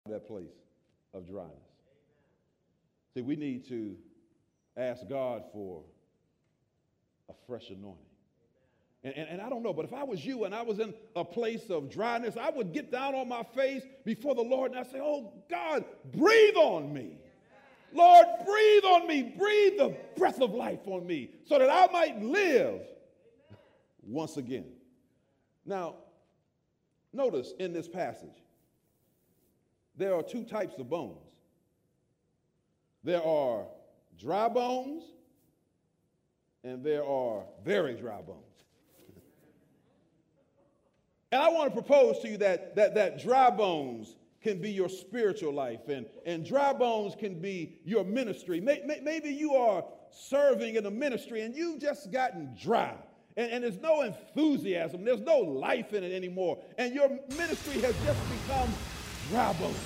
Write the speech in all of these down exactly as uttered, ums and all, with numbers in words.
that place of dryness. See, we need to ask God for a fresh anointing. And, and, and I don't know, but if I was you and I was in a place of dryness, I would get down on my face before the Lord and I say, oh, God, breathe on me. Lord, breathe on me. Breathe the breath of life on me so that I might live once again. Now, notice in this passage, there are two types of bones. There are dry bones and there are very dry bones. And I want to propose to you that, that, that dry bones can be your spiritual life, and, and dry bones can be your ministry. Maybe you are serving in a ministry and you've just gotten dry, and, and there's no enthusiasm, there's no life in it anymore, and your ministry has just become dry bones.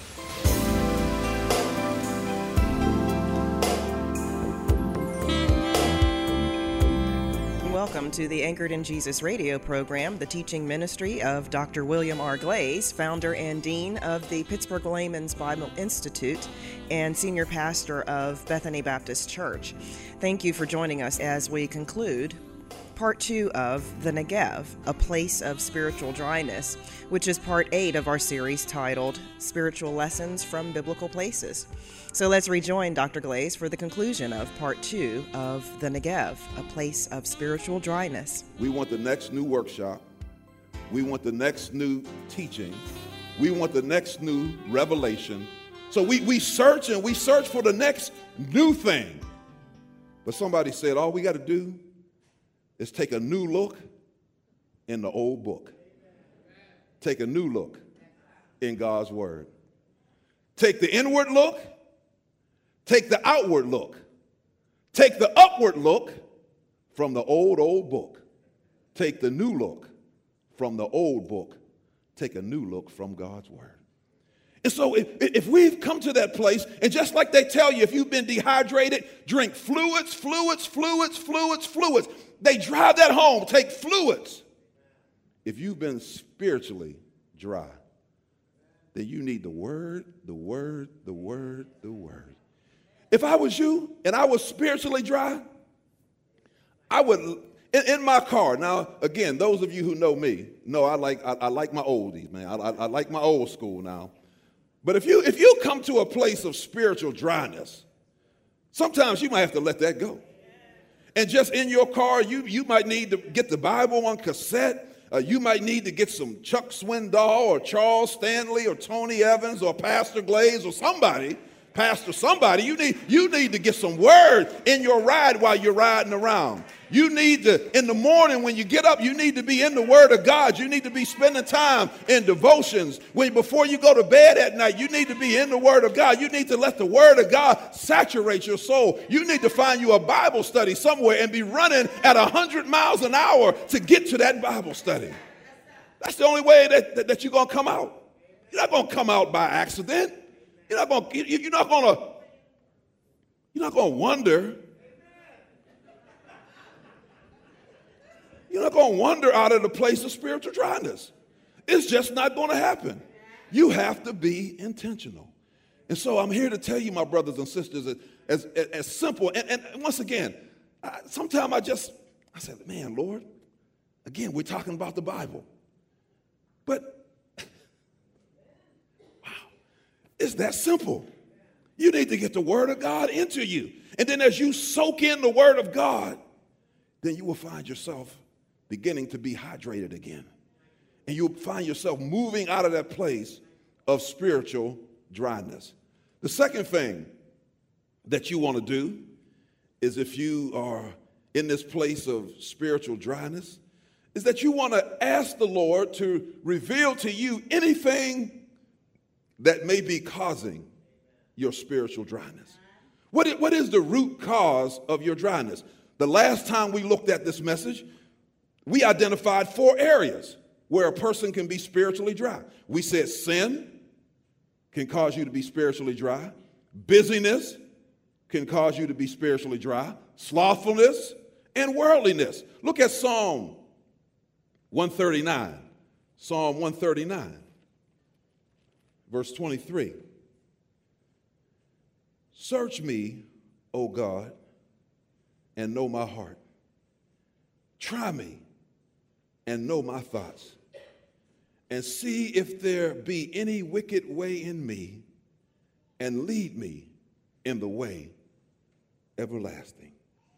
Welcome to the Anchored in Jesus radio program, the teaching ministry of Doctor William R. Glaze, founder and dean of the Pittsburgh Layman's Bible Institute and senior pastor of Bethany Baptist Church. Thank you for joining us as we conclude part two of The Negev, a place of spiritual dryness, which is part eight of our series titled Spiritual Lessons from Biblical Places. So let's rejoin Doctor Glaze for the conclusion of part two of The Negev, a place of spiritual dryness. We want the next new workshop. We want the next new teaching. We want the next new revelation. So we, we search and we search for the next new thing. But somebody said, all we got to do is take a new look in the old book. Take a new look in God's word. Take the inward look. Take the outward look. Take the upward look from the old, old book. Take the new look from the old book. Take a new look from God's word. And so if, if we've come to that place, and just like they tell you, if you've been dehydrated, drink fluids, fluids, fluids, fluids, fluids. They drive that home. Take fluids. If you've been spiritually dry, then you need the word, the word, the word, the word. If I was you and I was spiritually dry, I would, in, in my car, now, again, those of you who know me, know I like I, I like my oldies, man. I, I, I like my old school now. But if you if you come to a place of spiritual dryness, sometimes you might have to let that go. And just in your car, you, you might need to get the Bible on cassette. Uh, you might need to get some Chuck Swindoll or Charles Stanley or Tony Evans or Pastor Glaze or somebody, Pastor somebody. You need, you need to get some word in your ride while you're riding around. You need to, in the morning when you get up, you need to be in the Word of God. You need to be spending time in devotions. When before you go to bed at night, you need to be in the Word of God. You need to let the Word of God saturate your soul. You need to find you a Bible study somewhere and be running at one hundred miles an hour to get to that Bible study. That's the only way that, that, that you're going to come out. You're not going to come out by accident. You're not going to, you're not going to, you're not going to wonder. You're not going to wander out of the place of spiritual dryness. It's just not going to happen. You have to be intentional. And so I'm here to tell you, my brothers and sisters, as, as, as simple. And, and once again, sometimes I just, I said, man, Lord, again, we're talking about the Bible. But, wow, it's that simple. You need to get the Word of God into you. And then as you soak in the Word of God, then you will find yourself beginning to be hydrated again. And you'll find yourself moving out of that place of spiritual dryness. The second thing that you want to do is, if you are in this place of spiritual dryness, is that you want to ask the Lord to reveal to you anything that may be causing your spiritual dryness. What is, what is the root cause of your dryness? The last time we looked at this message, we identified four areas where a person can be spiritually dry. We said sin can cause you to be spiritually dry. Busyness can cause you to be spiritually dry. Slothfulness and worldliness. Look at Psalm one thirty-nine. Psalm one thirty-nine. verse twenty-three. Search me, O God, and know my heart. Try me and know my thoughts, and see if there be any wicked way in me, and lead me in the way everlasting.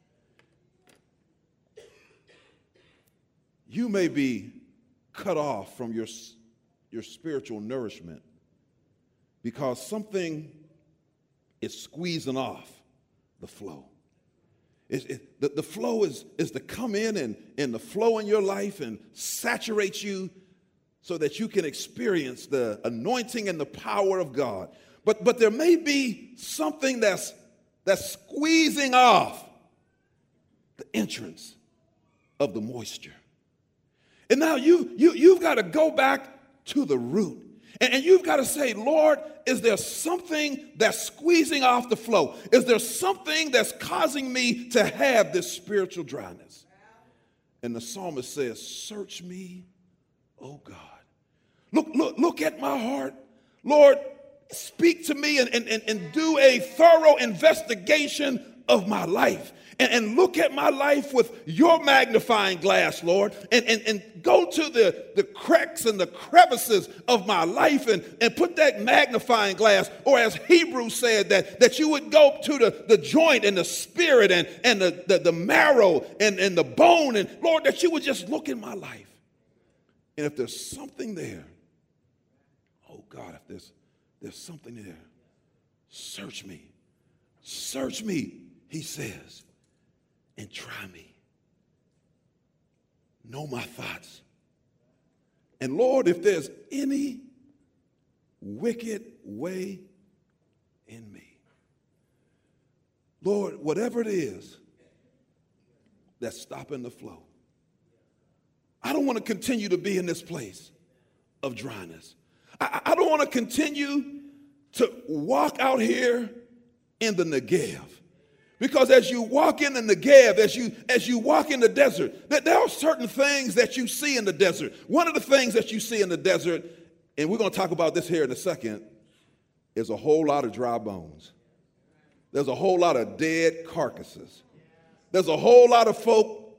You may be cut off from your, your spiritual nourishment because something is squeezing off the flow. It, it, the, the flow is, is to come in and, and the flow in your life and saturate you so that you can experience the anointing and the power of God. But, but there may be something that's, that's squeezing off the entrance of the moisture. And now you, you, you've got to go back to the root. And, and you've got to say, Lord, is there something that's squeezing off the flow? Is there something that's causing me to have this spiritual dryness? And the psalmist says, search me, oh God. Look, look, look at my heart. Lord, speak to me and, and, and do a thorough investigation of my life. And, and look at my life with your magnifying glass, Lord. And, and, and go to the, the cracks and the crevices of my life and, and put that magnifying glass, or as Hebrews said, that, that you would go to the, the joint and the spirit and, and the, the, the marrow and, and the bone. And Lord, that you would just look in my life. And if there's something there, oh God, if there's, there's something there, search me. Search me, he says, and try me. Know my thoughts. And Lord, if there's any wicked way in me, Lord, whatever it is that's stopping the flow, I don't want to continue to be in this place of dryness. I, I don't want to continue to walk out here in the Negev. Because as you walk in the Negev, as you, as you walk in the desert, that there are certain things that you see in the desert. One of the things that you see in the desert, and we're going to talk about this here in a second, is a whole lot of dry bones. There's a whole lot of dead carcasses. There's a whole lot of folk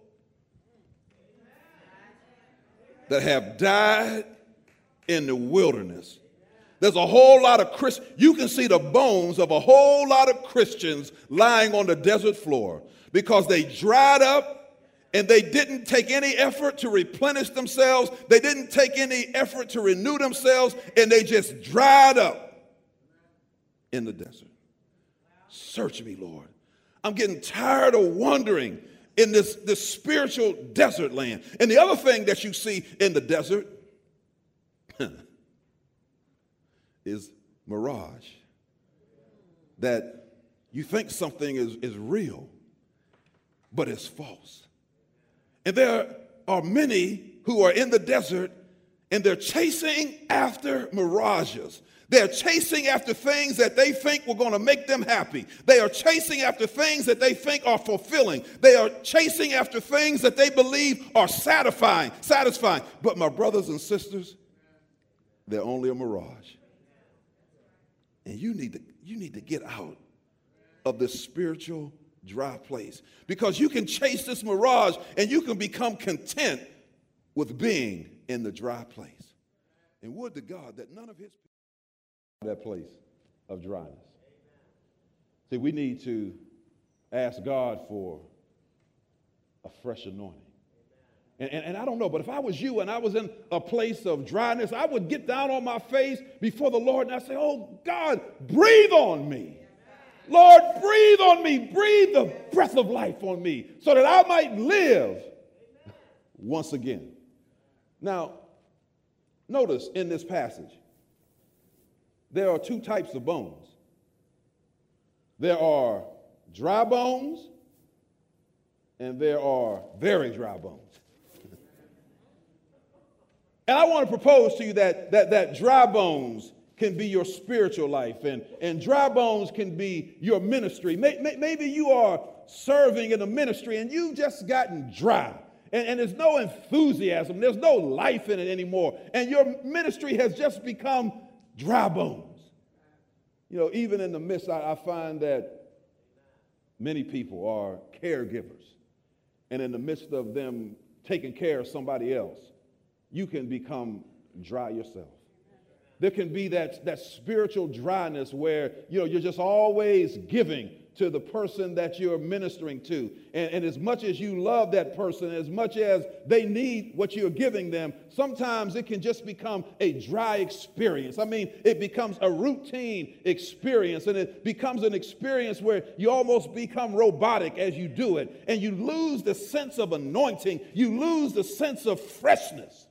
that have died in the wilderness. There's a whole lot of Christians. You can see the bones of a whole lot of Christians lying on the desert floor because they dried up and they didn't take any effort to replenish themselves. They didn't take any effort to renew themselves, and they just dried up in the desert. Search me, Lord. I'm getting tired of wandering in this, this spiritual desert land. And the other thing that you see in the desert is mirage. That you think something is, is real, but it's false. And there are many who are in the desert and they're chasing after mirages. They're chasing after things that they think were going to make them happy. They are chasing after things that they think are fulfilling. They are chasing after things that they believe are satisfying, satisfying. But my brothers and sisters, they're only a mirage. And you need to, you need to get out of this spiritual dry place, because you can chase this mirage and you can become content with being in the dry place. And would to God that none of his people that place of dryness. See, we need to ask God for a fresh anointing. And, and, and I don't know, but if I was you and I was in a place of dryness, I would get down on my face before the Lord and I say, oh God, breathe on me. Lord, breathe on me. Breathe the breath of life on me so that I might live once again. Now, notice in this passage, there are two types of bones. There are dry bones and there are very dry bones. And I want to propose to you that, that, that dry bones can be your spiritual life, and, and dry bones can be your ministry. Maybe you are serving in a ministry and you've just gotten dry, and, and there's no enthusiasm, there's no life in it anymore, and your ministry has just become dry bones. You know, even in the midst, I, I find that many people are caregivers. And in the midst of them taking care of somebody else, you can become dry yourself. There can be that, that spiritual dryness where, you know, you're just always giving to the person that you're ministering to. And, and as much as you love that person, as much as they need what you're giving them, sometimes it can just become a dry experience. I mean, it becomes a routine experience, and it becomes an experience where you almost become robotic as you do it, and you lose the sense of anointing. You lose the sense of freshness.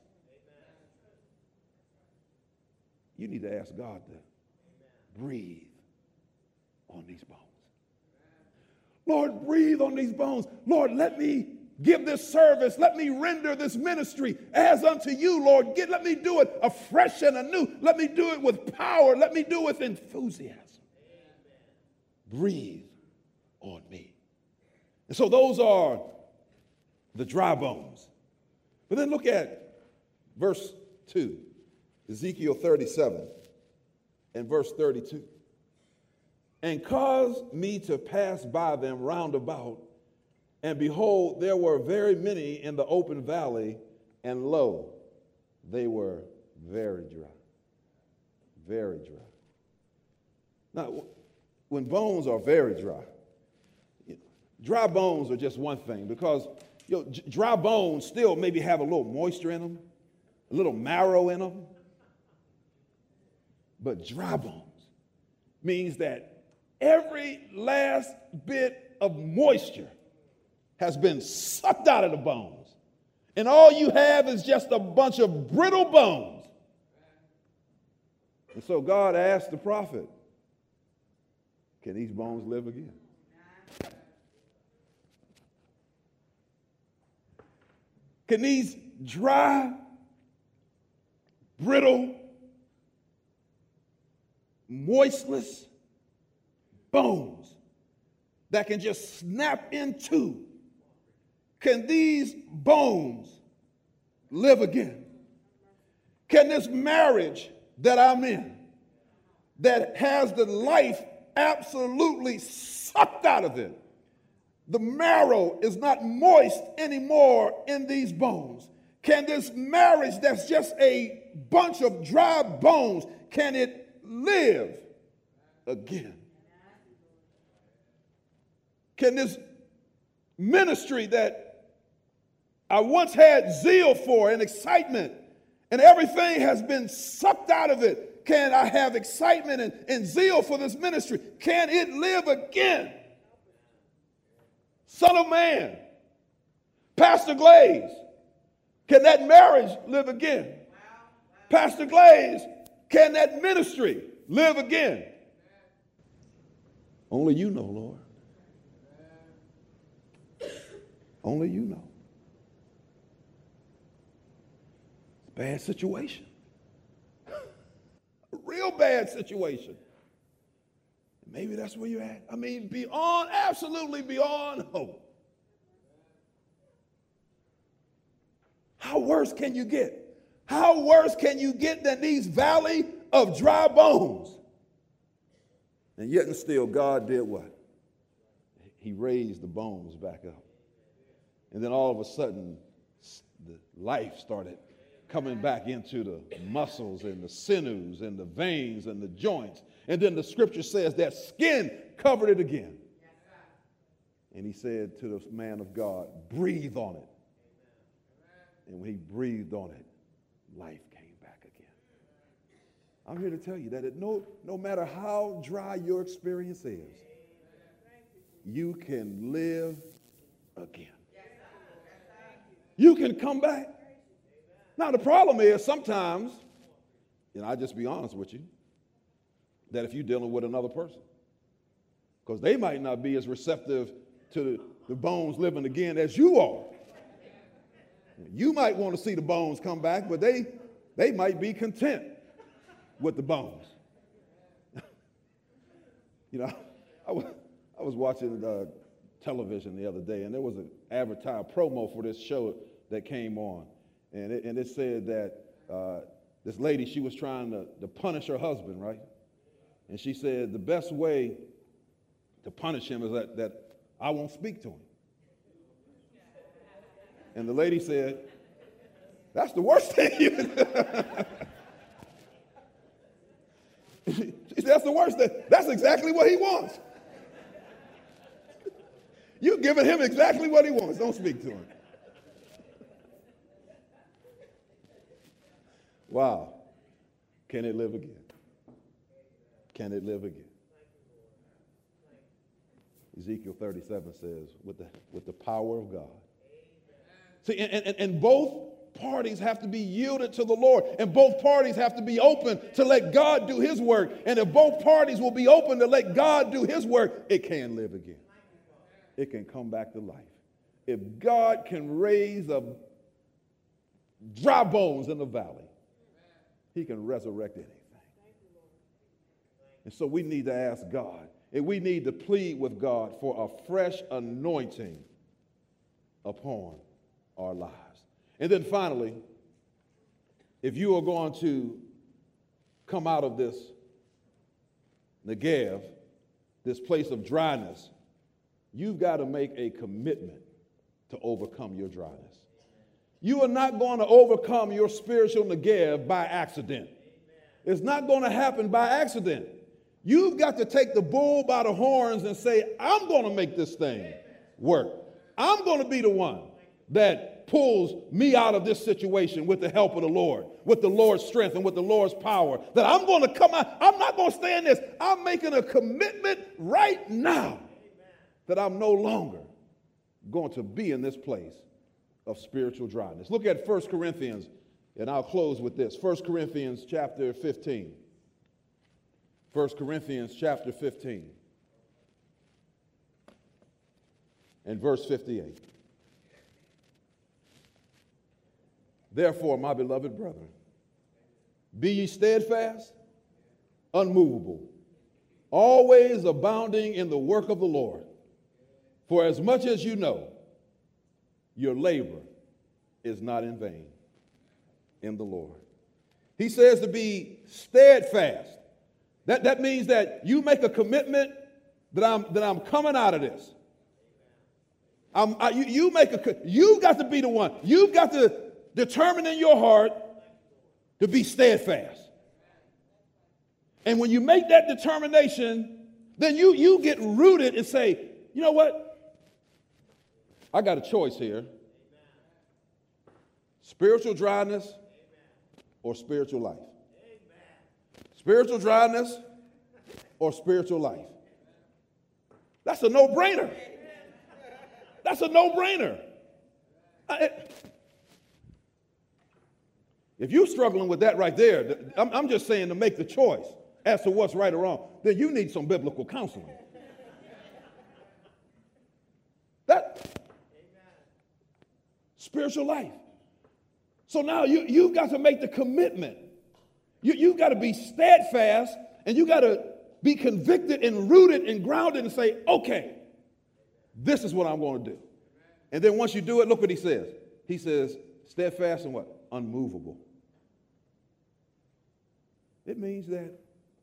You need to ask God to breathe on these bones. Lord, breathe on these bones. Lord, let me give this service. Let me render this ministry as unto you, Lord. Get, let me do it afresh and anew. Let me do it with power. Let me do it with enthusiasm. Breathe on me. And so those are the dry bones. But then look at verse two, Ezekiel thirty-seven and verse thirty-two. And caused me to pass by them round about, and behold, there were very many in the open valley, and lo, they were very dry. Very dry. Now, when bones are very dry, dry bones are just one thing, because you know, dry bones still maybe have a little moisture in them, a little marrow in them. But dry bones means that every last bit of moisture has been sucked out of the bones. And all you have is just a bunch of brittle bones. And so God asked the prophet, can these bones live again? Can these dry, brittle, moistless bones that can just snap into, can these bones live again? Can this marriage that I'm in, that has the life absolutely sucked out of it, the marrow is not moist anymore in these bones, can this marriage that's just a bunch of dry bones, can it live again? Can this ministry that I once had zeal for and excitement, and everything has been sucked out of it, can I have excitement and, and zeal for this ministry? Can it live again? Son of man, Pastor Glaze, can that marriage live again? Pastor Glaze, can that ministry live again? Only you know, Lord. Only you know. Bad situation. A real bad situation. Maybe that's where you're at. I mean, beyond, absolutely beyond hope. How worse can you get? How worse can you get than these valley of dry bones? And yet and still, God did what? He raised the bones back up. And then all of a sudden, the life started coming back into the muscles and the sinews and the veins and the joints. And then the scripture says that skin covered it again. And he said to the man of God, breathe on it. And when he breathed on it, life came back again. I'm here to tell you that it, no, no matter how dry your experience is, you can live again. You can come back. Now, the problem is sometimes, and I'll just be honest with you, that if you're dealing with another person, because they might not be as receptive to the, the bones living again as you are. You might want to see the bones come back, but they, they might be content with the bones. You know, I was, I was watching uh, television the other day, and there was an advertised promo for this show that came on. And it, and it said that uh, this lady, she was trying to, to punish her husband, right? And she said the best way to punish him is that, that I won't speak to him. And the lady said, that's the worst thing you can do. She said, that's the worst thing. That's exactly what he wants. You're giving him exactly what he wants. Don't speak to him. Wow. Can it live again? Can it live again? Ezekiel thirty-seven says, with the, with the power of God. See, and, and, and both parties have to be yielded to the Lord, and both parties have to be open to let God do his work. And if both parties will be open to let God do his work, it can live again. It can come back to life. If God can raise up dry bones in the valley, he can resurrect anything. And so we need to ask God, and we need to plead with God for a fresh anointing upon our lives. And then finally, if you are going to come out of this Negev, this place of dryness, you've got to make a commitment to overcome your dryness. You are not going to overcome your spiritual Negev by accident. It's not going to happen by accident. You've got to take the bull by the horns and say, I'm going to make this thing work. I'm going to be the one that pulls me out of this situation with the help of the Lord, with the Lord's strength and with the Lord's power, that I'm going to come out. I'm not going to stay in this. I'm making a commitment right now that I'm no longer going to be in this place of spiritual dryness. Look at First Corinthians, and I'll close with this. First Corinthians chapter fifteen. First Corinthians chapter fifteen and verse fifty-eight. Therefore, my beloved brethren, be ye steadfast, unmovable, always abounding in the work of the Lord. For as much as you know, your labor is not in vain in the Lord. He says to be steadfast. That, that means that you make a commitment that I'm, that I'm coming out of this. I'm, I, you, you make a, you've got to be the one. You've got to determine in your heart to be steadfast. And when you make that determination, then you, you get rooted and say, you know what? I got a choice here. Spiritual dryness or spiritual life. Spiritual dryness or spiritual life. That's a no-brainer. That's a no-brainer. If you're struggling with that right there, I'm, I'm just saying to make the choice as to what's right or wrong, then you need some biblical counseling. That spiritual life. So now you, you've got to make the commitment. You, you've got to be steadfast, and you got to be convicted and rooted and grounded and say, okay, this is what I'm going to do. And then once you do it, look what he says. He says, steadfast and what? Unmovable. It means that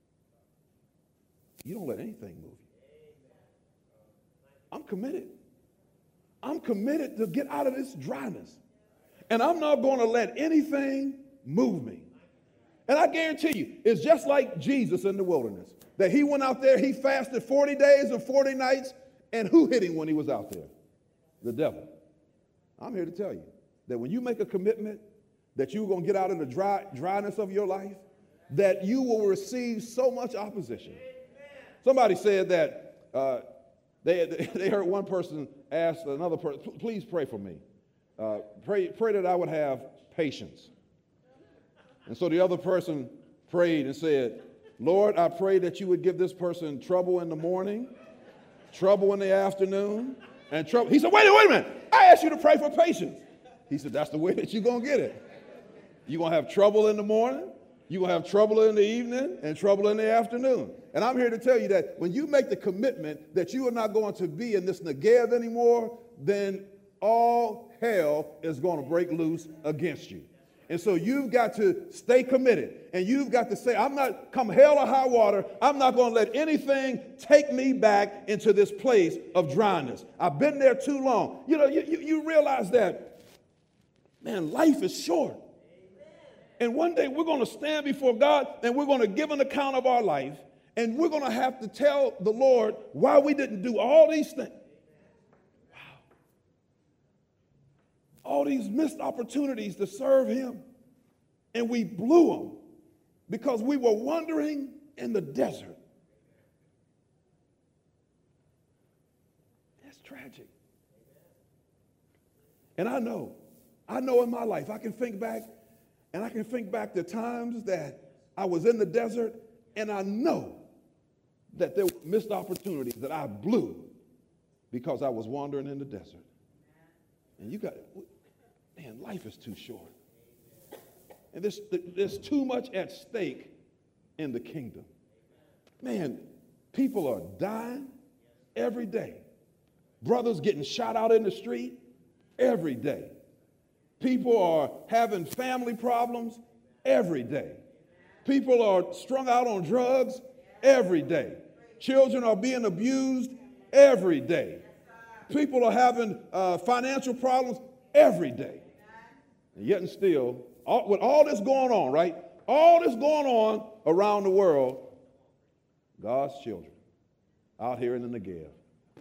you don't let anything move you. I'm committed. I'm committed to get out of this dryness. And I'm not going to let anything move me. And I guarantee you, it's just like Jesus in the wilderness. That he went out there, he fasted forty days and forty nights, and who hit him when he was out there? The devil. I'm here to tell you that when you make a commitment that you're going to get out of the dry, dryness of your life, that you will receive so much opposition. Somebody said that uh, they, they heard one person ask another person, please pray for me. Uh, pray, pray that I would have patience. And so the other person prayed and said, Lord, I pray that you would give this person trouble in the morning, trouble in the afternoon, and trouble. He said, wait, wait a minute. I asked you to pray for patience. He said, that's the way that you're going to get it. You're going to have trouble in the morning, you're going to have trouble in the evening, and trouble in the afternoon. And I'm here to tell you that when you make the commitment that you are not going to be in this Negev anymore, then all hell is going to break loose against you. And so you've got to stay committed. And you've got to say, I'm not, come hell or high water, I'm not going to let anything take me back into this place of dryness. I've been there too long. You know, you, you, you realize that, man, life is short. And one day we're going to stand before God and we're going to give an account of our life. And we're going to have to tell the Lord why we didn't do all these things. All these missed opportunities to serve him, and we blew them because we were wandering in the desert. That's tragic. And I know, I know in my life, I can think back, and I can think back to times that I was in the desert, and I know that there were missed opportunities that I blew because I was wandering in the desert. And you got, man, life is too short. And there's, there's too much at stake in the kingdom. Man, people are dying every day. Brothers getting shot out in the street every day. People are having family problems every day. People are strung out on drugs every day. Children are being abused every day. People are having uh, financial problems every day. And yet and still, all, with all this going on, right? All this going on around the world, God's children out here in the Negev.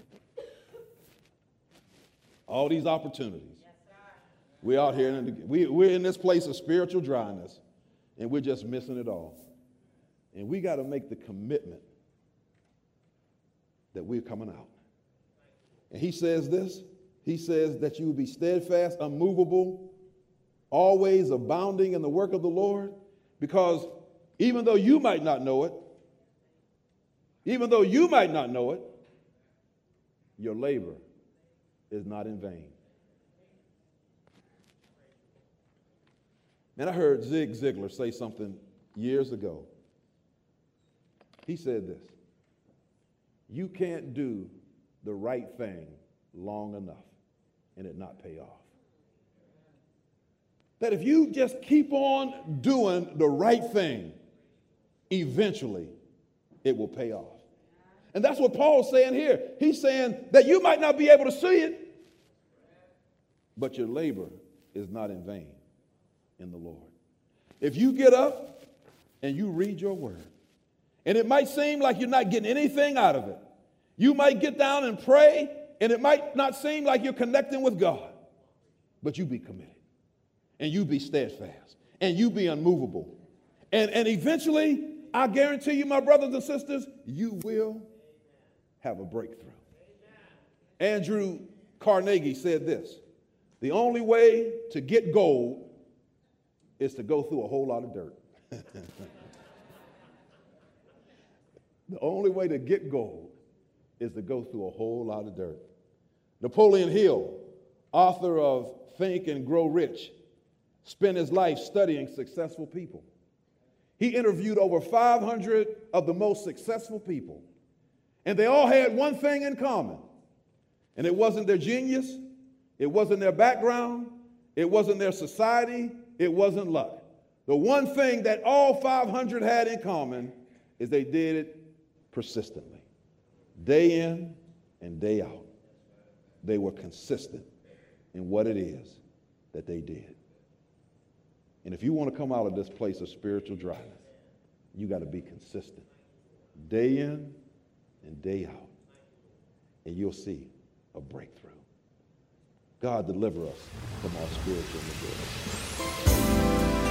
All these opportunities. We're out here in the we, we're in this place of spiritual dryness, and we're just missing it all. And we got to make the commitment that we're coming out. And he says this, he says that you will be steadfast, unmovable, always abounding in the work of the Lord, because even though you might not know it, even though you might not know it, your labor is not in vain. And I heard Zig Ziglar say something years ago. He said this: you can't do the right thing long enough and it not pay off. That if you just keep on doing the right thing, eventually it will pay off. And that's what Paul's saying here. He's saying that you might not be able to see it, but your labor is not in vain in the Lord. If you get up and you read your word, and it might seem like you're not getting anything out of it, you might get down and pray, and it might not seem like you're connecting with God, but you be committed, and you be steadfast, and you be unmovable. And, and eventually, I guarantee you, my brothers and sisters, you will have a breakthrough. Andrew Carnegie said this: the only way to get gold is to go through a whole lot of dirt. The only way to get gold is to go through a whole lot of dirt. Napoleon Hill, author of Think and Grow Rich, spent his life studying successful people. He interviewed over five hundred of the most successful people, and they all had one thing in common. And it wasn't their genius, it wasn't their background, it wasn't their society, it wasn't luck. The one thing that all five hundred had in common is they did it persistently, day in and day out. They were consistent in what it is that they did. And if you want to come out of this place of spiritual dryness, you got to be consistent, day in and day out, and you'll see a breakthrough. God deliver us from our spiritual neglect.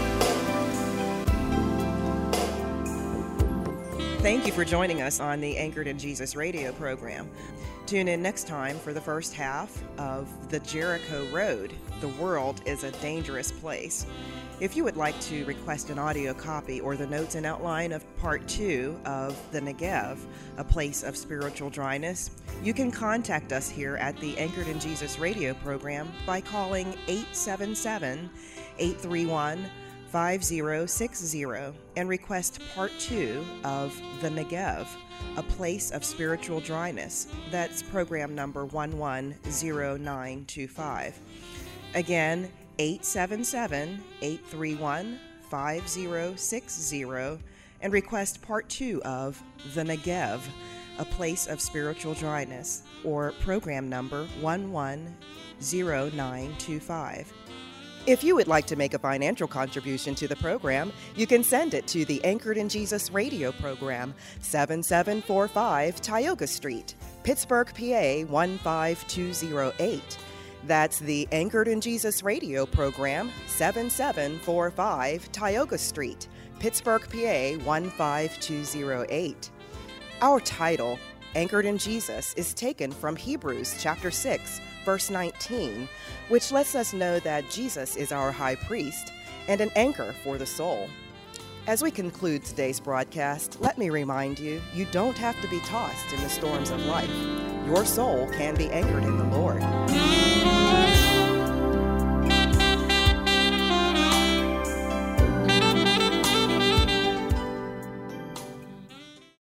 Thank you for joining us on the Anchored in Jesus radio program. Tune in next time for the first half of The Jericho Road. The world is a dangerous place. If you would like to request an audio copy or the notes and outline of part two of The Negev, a place of spiritual dryness, you can contact us here at the Anchored in Jesus radio program by calling eight seven seven, eight three one, five zero six zero and request part two of The Negev, a place of spiritual dryness. That's program number one one zero nine two five. Again, eight seven seven, eight three one, five zero six zero and request part two of The Negev, A Place of Spiritual Dryness, or program number one one zero nine two five. If you would like to make a financial contribution to the program, you can send it to the Anchored in Jesus radio program, seven seven four five Tioga Street, Pittsburgh, P A one five two zero eight. That's the Anchored in Jesus radio program, seven seven four five Tioga Street, Pittsburgh, P A one five two zero eight. Our title, Anchored in Jesus, is taken from Hebrews chapter six, verse nineteen, which lets us know that Jesus is our high priest and an anchor for the soul. As we conclude today's broadcast, let me remind you, you don't have to be tossed in the storms of life. Your soul can be anchored in the Lord.